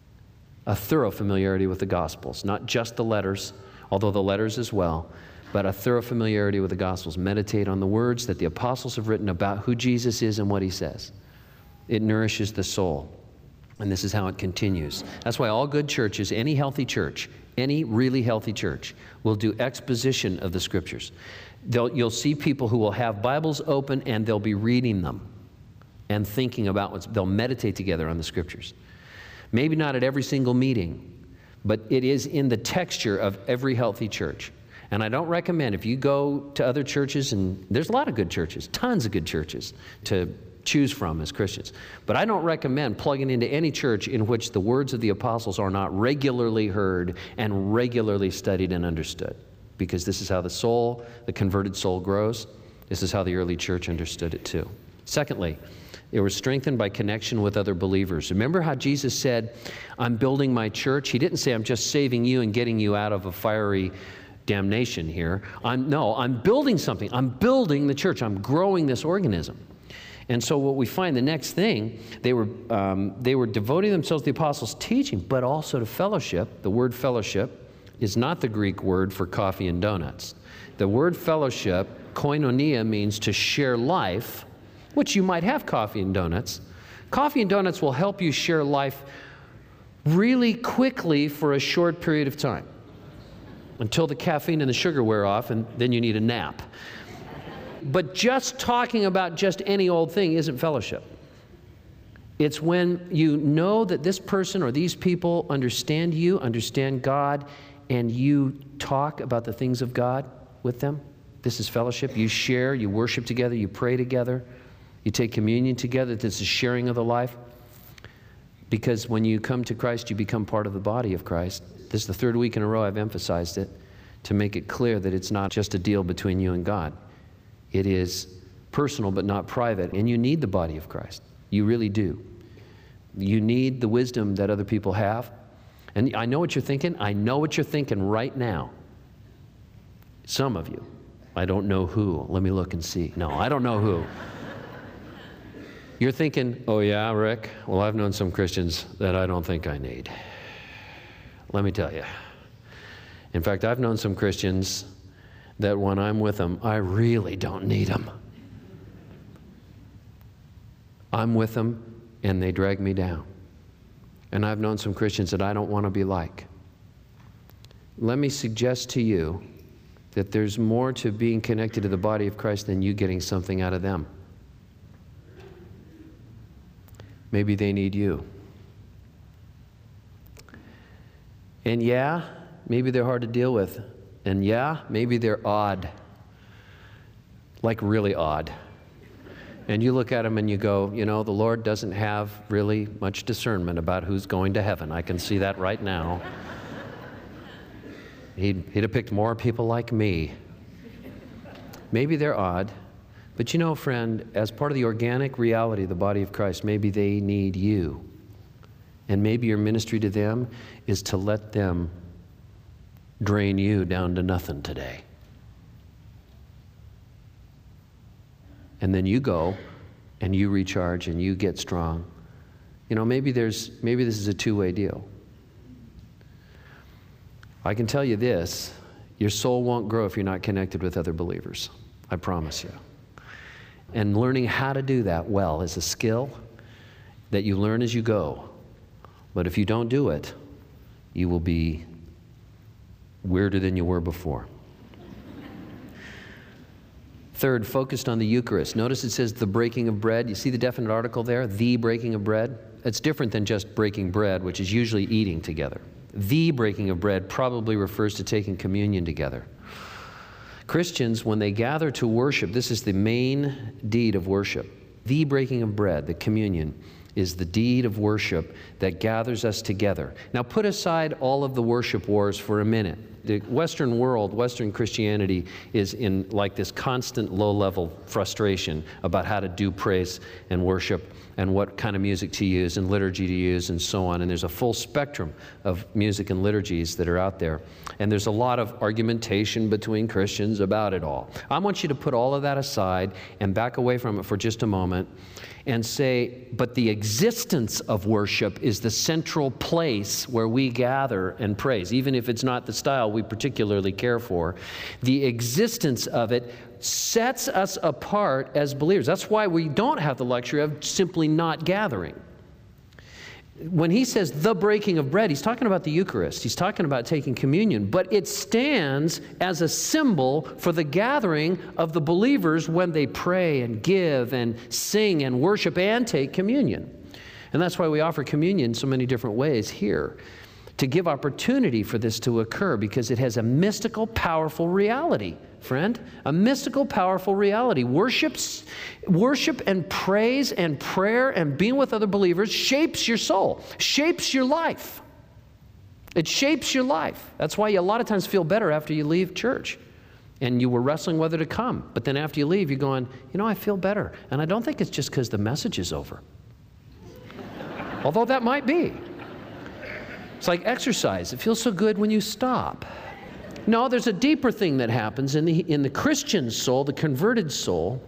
A thorough familiarity with the Gospels, not just the letters, although the letters as well, but a thorough familiarity with the Gospels. Meditate on the words that the apostles have written about who Jesus is and what he says. It nourishes the soul. And this is how it continues. That's why all good churches, any healthy church, any really healthy church, will do exposition of the Scriptures. They'll, you'll see people who will have Bibles open and they'll be reading them and thinking about what's, they'll meditate together on the Scriptures. Maybe not at every single meeting, but it is in the texture of every healthy church. And I don't recommend, if you go to other churches, and there's a lot of good churches, tons of good churches to choose from as Christians. But I don't recommend plugging into any church in which the words of the apostles are not regularly heard and regularly studied and understood. Because this is how the soul, the converted soul grows. This is how the early church understood it too. Secondly, it was strengthened by connection with other believers. Remember how Jesus said, I'm building my church? He didn't say, I'm just saving you and getting you out of a fiery damnation here. I'm, no, I'm building something. I'm building the church. I'm growing this organism. And so what we find, the next thing, they were, um, they were devoting themselves to the apostles' teaching, but also to fellowship. The word fellowship is not the Greek word for coffee and donuts. The word fellowship, koinonia, means to share life, which you might have coffee and donuts. Coffee and donuts will help you share life really quickly for a short period of time, until the caffeine and the sugar wear off, and then you need a nap. But just talking about just any old thing isn't fellowship. It's when you know that this person or these people understand you, understand God, and you talk about the things of God with them. This is fellowship. You share, you worship together, you pray together, you take communion together. This is sharing of the life. Because when you come to Christ, you become part of the body of Christ. This is the third week in a row I've emphasized it to make it clear that it's not just a deal between you and God. It is personal but not private, and you need the body of Christ. You really do. You need the wisdom that other people have. And I know what you're thinking. I know what you're thinking right now. Some of you. I don't know who. Let me look and see. No, I don't know who. You're thinking, oh yeah, Rick? Well, I've known some Christians that I don't think I need. Let me tell you. In fact, I've known some Christians that when I'm with them, I really don't need them. I'm with them, and they drag me down. And I've known some Christians that I don't want to be like. Let me suggest to you that there's more to being connected to the body of Christ than you getting something out of them. Maybe they need you. And yeah, maybe they're hard to deal with. And yeah, maybe they're odd, like really odd. And you look at them and you go, you know, the Lord doesn't have really much discernment about who's going to heaven. I can see that right now. He'd, he'd have picked more people like me. Maybe they're odd, but you know, friend, as part of the organic reality of the body of Christ, maybe they need you. And maybe your ministry to them is to let them drain you down to nothing today. And then you go and you recharge and you get strong. You know, maybe there's maybe this is a two-way deal. I can tell you this, your soul won't grow if you're not connected with other believers. I promise you. And learning how to do that well is a skill that you learn as you go. But if you don't do it, you will be weirder than you were before. Third, focused on the Eucharist. Notice it says the breaking of bread. You see the definite article there? The breaking of bread. It's different than just breaking bread, which is usually eating together. The breaking of bread probably refers to taking communion together. Christians, when they gather to worship, this is the main deed of worship. The breaking of bread, the communion, is the deed of worship that gathers us together. Now put aside all of the worship wars for a minute. The Western world, Western Christianity, is in like this constant low-level frustration about how to do praise and worship and what kind of music to use and liturgy to use and so on. And there's a full spectrum of music and liturgies that are out there. And there's a lot of argumentation between Christians about it all. I want you to put all of that aside and back away from it for just a moment and say, but the existence of worship is the central place where we gather and praise, even if it's not the style we particularly care for. The existence of it sets us apart as believers. That's why we don't have the luxury of simply not gathering. When he says the breaking of bread, he's talking about the Eucharist. He's talking about taking communion, but it stands as a symbol for the gathering of the believers when they pray and give and sing and worship and take communion. And that's why we offer communion so many different ways here, to give opportunity for this to occur, because it has a mystical, powerful reality, friend. A mystical, powerful reality. Worships, worship and praise and prayer and being with other believers shapes your soul, shapes your life. It shapes your life. That's why you a lot of times feel better after you leave church. And you were wrestling whether to come. But then after you leave, you're going, you know, I feel better. And I don't think it's just because the message is over. Although that might be. It's like exercise. It feels so good when you stop. No, there's a deeper thing that happens in the, in the Christian soul, the converted soul.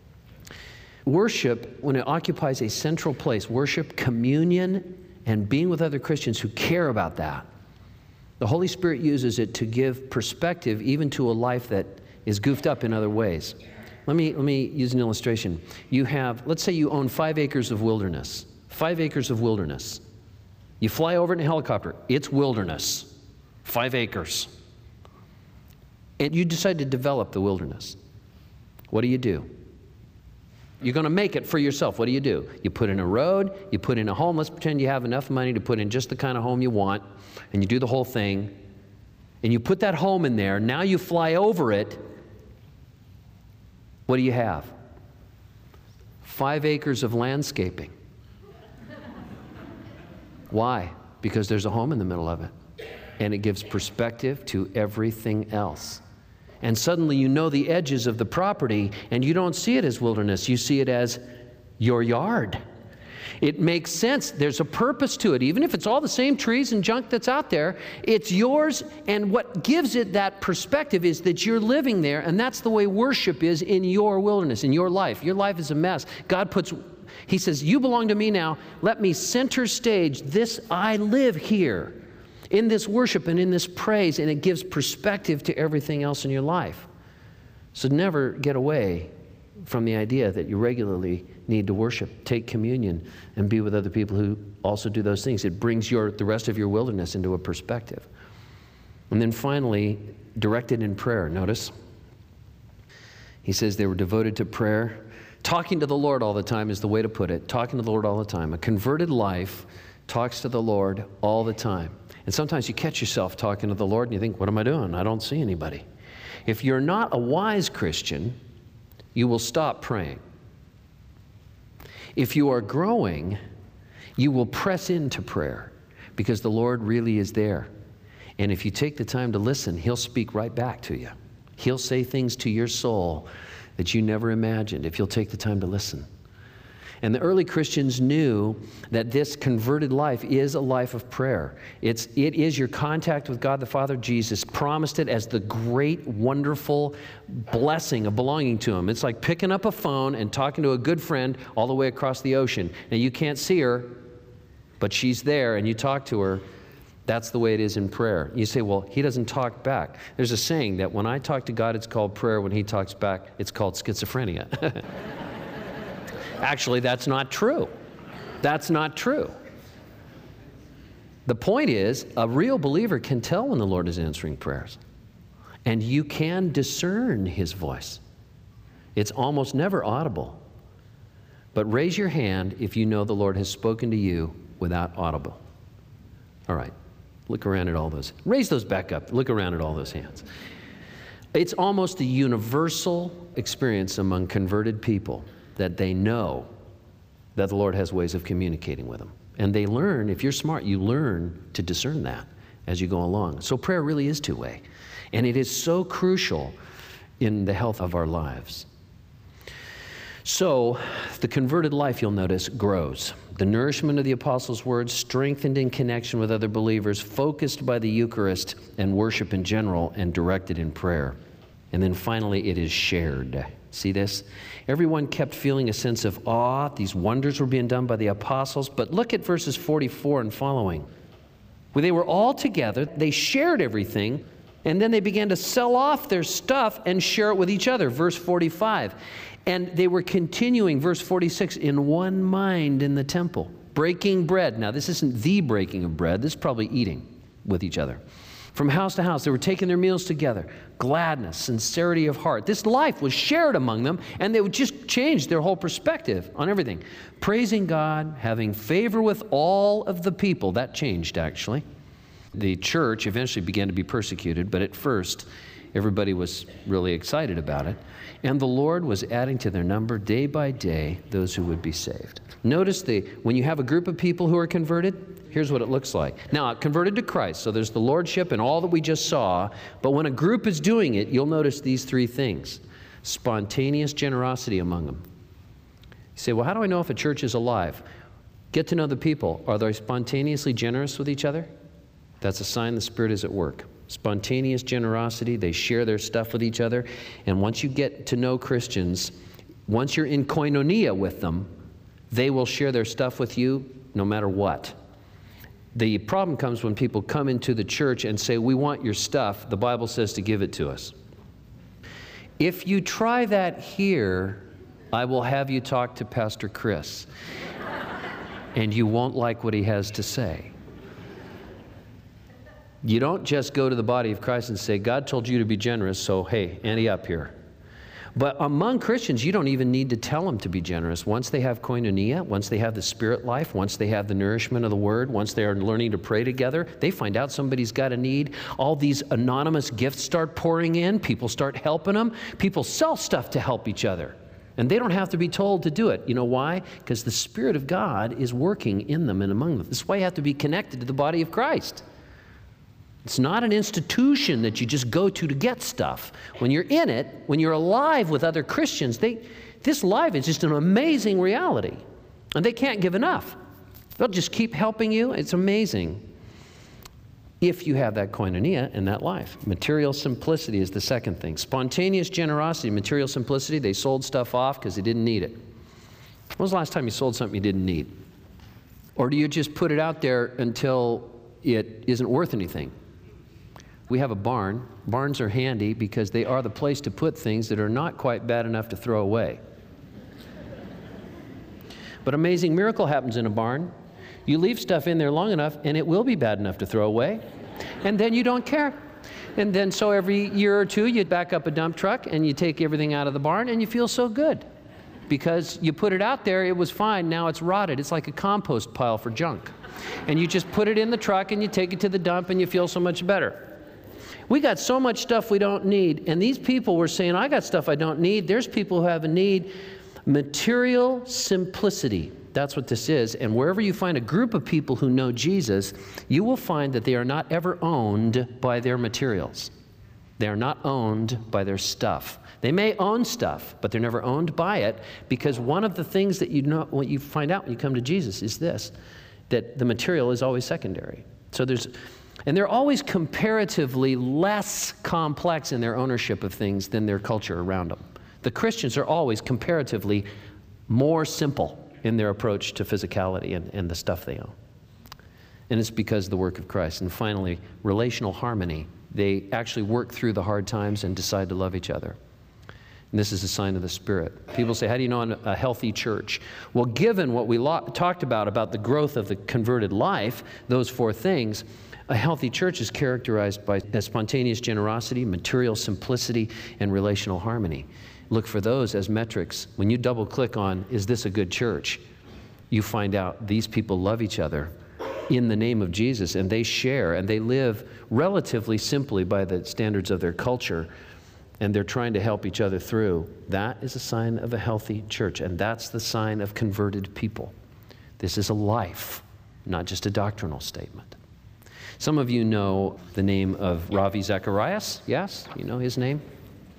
Worship, when it occupies a central place, worship, communion, and being with other Christians who care about that, the Holy Spirit uses it to give perspective even to a life that is goofed up in other ways. Let me, let me use an illustration. You have, let's say you own five acres of wilderness. Five acres of wilderness. You fly over it in a helicopter. It's wilderness. Five acres. And you decide to develop the wilderness. What do you do? You're going to make it for yourself. What do you do? You put in a road, you put in a home. Let's pretend you have enough money to put in just the kind of home you want, and you do the whole thing, and you put that home in there. Now you fly over it. What do you have? Five acres of landscaping. Why? Because there's a home in the middle of it, and it gives perspective to everything else. And suddenly you know the edges of the property, and you don't see it as wilderness. You see it as your yard. It makes sense. There's a purpose to it. Even if it's all the same trees and junk that's out there, it's yours, and what gives it that perspective is that you're living there, and that's the way worship is in your wilderness, in your life. Your life is a mess. God puts... He says, you belong to me now. Let me center stage this. I live here in this worship and in this praise, and it gives perspective to everything else in your life. So never get away from the idea that you regularly need to worship, take communion, and be with other people who also do those things. It brings your, the rest of your wilderness into a perspective. And then finally, directed in prayer. Notice, he says they were devoted to prayer. Talking to the Lord all the time is the way to put it. Talking to the Lord all the time. A converted life talks to the Lord all the time. And sometimes you catch yourself talking to the Lord and you think, what am I doing? I don't see anybody. If you're not a wise Christian, you will stop praying. If you are growing, you will press into prayer because the Lord really is there. And if you take the time to listen, He'll speak right back to you. He'll say things to your soul that you never imagined if you'll take the time to listen. And the early Christians knew that this converted life is a life of prayer. It's, it is your contact with God the Father. Jesus promised it as the great, wonderful blessing of belonging to Him. It's like picking up a phone and talking to a good friend all the way across the ocean. Now, you can't see her, but she's there, and you talk to her. That's the way it is in prayer. You say, well, He doesn't talk back. There's a saying that when I talk to God, it's called prayer. When He talks back, it's called schizophrenia. Actually, that's not true. That's not true. The point is, a real believer can tell when the Lord is answering prayers. And you can discern His voice. It's almost never audible. But raise your hand if you know the Lord has spoken to you without audible. All right. Look around at all those. Raise those back up. Look around at all those hands. It's almost a universal experience among converted people that they know that the Lord has ways of communicating with them. And they learn, if you're smart, you learn to discern that as you go along. So prayer really is two-way. And it is so crucial in the health of our lives. So the converted life, you'll notice, grows. The nourishment of the apostles' words, strengthened in connection with other believers, focused by the Eucharist and worship in general, and directed in prayer. And then finally, it is shared. See this? Everyone kept feeling a sense of awe. These wonders were being done by the apostles. But look at verses forty-four and following. Where they were all together, they shared everything, and then they began to sell off their stuff and share it with each other. Verse forty-five. And they were continuing, verse forty-six, in one mind in the temple, breaking bread. Now, this isn't the breaking of bread. This is probably eating with each other. From house to house, they were taking their meals together. Gladness, sincerity of heart. This life was shared among them, and they would just change their whole perspective on everything. Praising God, having favor with all of the people. That changed, actually. The church eventually began to be persecuted, but at first, everybody was really excited about it. And the Lord was adding to their number day by day those who would be saved. Notice the when you have a group of people who are converted, here's what it looks like. Now, converted to Christ, so there's the lordship and all that we just saw, but when a group is doing it, you'll notice these three things. Spontaneous generosity among them. You say, well, how do I know if a church is alive? Get to know the people. Are they spontaneously generous with each other? That's a sign the Spirit is at work. Spontaneous generosity, they share their stuff with each other. And once you get to know Christians, once you're in koinonia with them, they will share their stuff with you no matter what. The problem comes when people come into the church and say, we want your stuff. The Bible says to give it to us. If you try that here, I will have you talk to Pastor Chris. And you won't like what he has to say. You don't just go to the body of Christ and say, God told you to be generous, so hey, ante up here. But among Christians, you don't even need to tell them to be generous. Once they have koinonia, once they have the spirit life, once they have the nourishment of the Word, once they are learning to pray together, they find out somebody's got a need. All these anonymous gifts start pouring in. People start helping them. People sell stuff to help each other. And they don't have to be told to do it. You know why? Because the Spirit of God is working in them and among them. This is why you have to be connected to the body of Christ. It's not an institution that you just go to to get stuff. When you're in it, when you're alive with other Christians, they, this life is just an amazing reality. And they can't give enough. They'll just keep helping you. It's amazing if you have that koinonia in that life. Material simplicity is the second thing. Spontaneous generosity, material simplicity, they sold stuff off because they didn't need it. When was the last time you sold something you didn't need? Or do you just put it out there until it isn't worth anything? We have a barn. Barns are handy because they are the place to put things that are not quite bad enough to throw away. But amazing miracle happens in a barn. You leave stuff in there long enough and it will be bad enough to throw away. And then you don't care. And then so every year or two you back up a dump truck and you take everything out of the barn and you feel so good. Because you put it out there, it was fine, now it's rotted. It's like a compost pile for junk. And you just put it in the truck and you take it to the dump and you feel so much better. We got so much stuff we don't need. And these people were saying, I got stuff I don't need. There's people who have a need. Material simplicity. That's what this is. And wherever you find a group of people who know Jesus, you will find that they are not ever owned by their materials. They are not owned by their stuff. They may own stuff, but they're never owned by it, because one of the things that you know, what you find out when you come to Jesus is this, that the material is always secondary. So there's, and they're always comparatively less complex in their ownership of things than their culture around them. The Christians are always comparatively more simple in their approach to physicality and, and the stuff they own. And it's because of the work of Christ. And finally, relational harmony. They actually work through the hard times and decide to love each other. And this is a sign of the Spirit. People say, how do you know a healthy church? Well, given what we lo- talked about, about the growth of the converted life, those four things, a healthy church is characterized by spontaneous generosity, material simplicity, and relational harmony. Look for those as metrics. When you double click on, is this a good church? You find out these people love each other in the name of Jesus, and they share, and they live relatively simply by the standards of their culture, and they're trying to help each other through. That is a sign of a healthy church, and that's the sign of converted people. This is a life, not just a doctrinal statement. Some of you know the name of Ravi Zacharias. Yes? You know his name?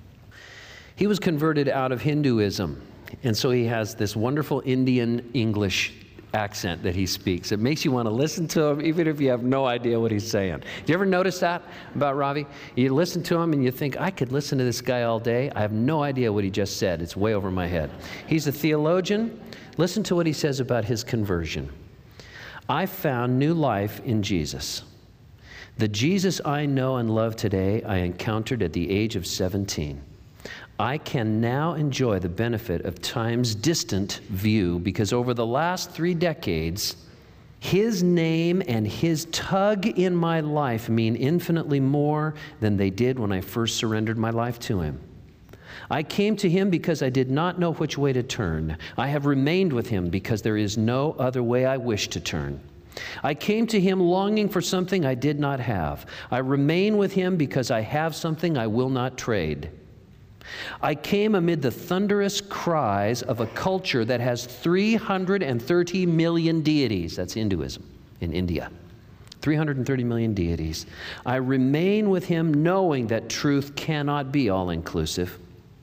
He was converted out of Hinduism, and so he has this wonderful Indian English accent that he speaks. It makes you want to listen to him even if you have no idea what he's saying. Do you ever notice that about Ravi? You listen to him and you think, I could listen to this guy all day. I have no idea what he just said. It's way over my head. He's a theologian. Listen to what he says about his conversion. I found new life in Jesus. The Jesus I know and love today, I encountered at the age of seventeen. I can now enjoy the benefit of time's distant view, because over the last three decades, his name and his tug in my life mean infinitely more than they did when I first surrendered my life to him. I came to him because I did not know which way to turn. I have remained with him because there is no other way I wish to turn. I came to him longing for something I did not have. I remain with him because I have something I will not trade. I came amid the thunderous cries of a culture that has three hundred thirty million deities. That's Hinduism in India. three hundred thirty million deities. I remain with him knowing that truth cannot be all-inclusive.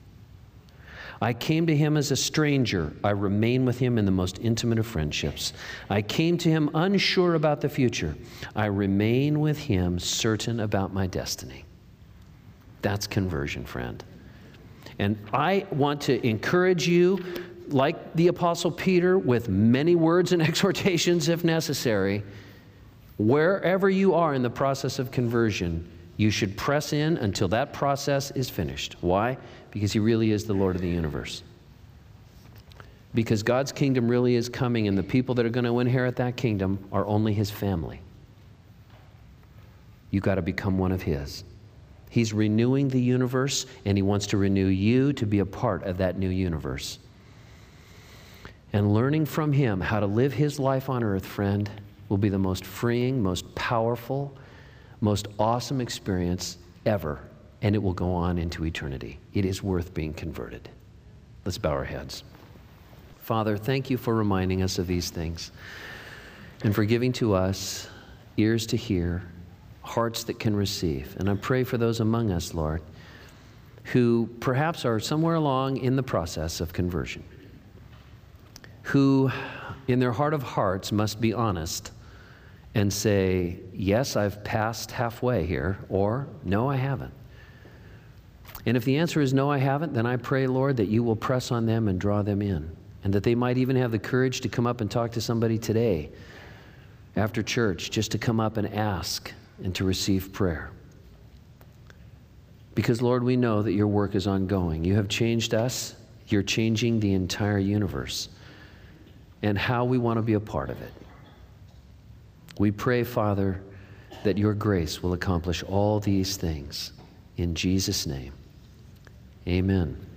I came to him as a stranger. I remain with him in the most intimate of friendships. I came to him unsure about the future. I remain with him certain about my destiny. That's conversion, friend. And I want to encourage you, like the Apostle Peter, with many words and exhortations if necessary, wherever you are in the process of conversion, you should press in until that process is finished. Why? Because he really is the Lord of the universe. Because God's kingdom really is coming, and the people that are going to inherit that kingdom are only his family. You've got to become one of his. He's renewing the universe, and he wants to renew you to be a part of that new universe. And learning from him how to live his life on earth, friend, will be the most freeing, most powerful, most awesome experience ever, and it will go on into eternity. It is worth being converted. Let's bow our heads. Father, thank you for reminding us of these things and for giving to us ears to hear, hearts that can receive. And I pray for those among us, Lord, who perhaps are somewhere along in the process of conversion, who in their heart of hearts must be honest and say, yes, I've passed halfway here, or no, I haven't. And if the answer is no, I haven't, then I pray, Lord, that you will press on them and draw them in, and that they might even have the courage to come up and talk to somebody today after church, just to come up and ask and to receive prayer. Because, Lord, we know that your work is ongoing. You have changed us. You're changing the entire universe, and how we want to be a part of it. We pray, Father, that your grace will accomplish all these things. In Jesus' name, amen.